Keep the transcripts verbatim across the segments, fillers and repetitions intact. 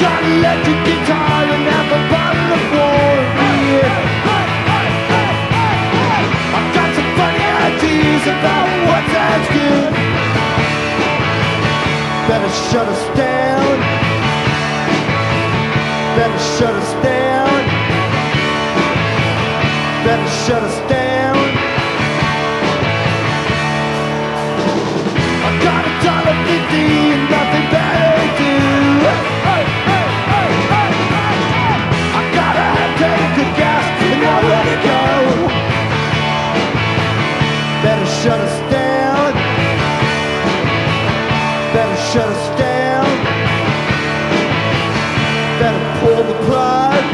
got an electric guitar and half a bottle of warranty. I've got some funny ideas about what sounds good. Better shut us down. Better shut us down. Better shut us down. I got a dollar fifty and nothing better to do. I got a half tank of gas and nowhere to go. Better shut us down. Better shut us down. Better pull the plug.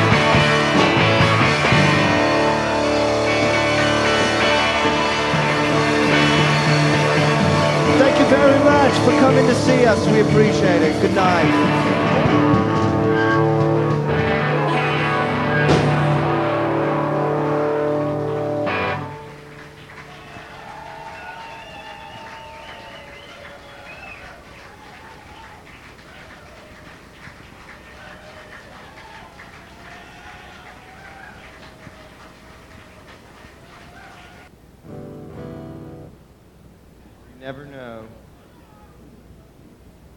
Thank you very much for coming to see us. We appreciate it. Good night. Never know.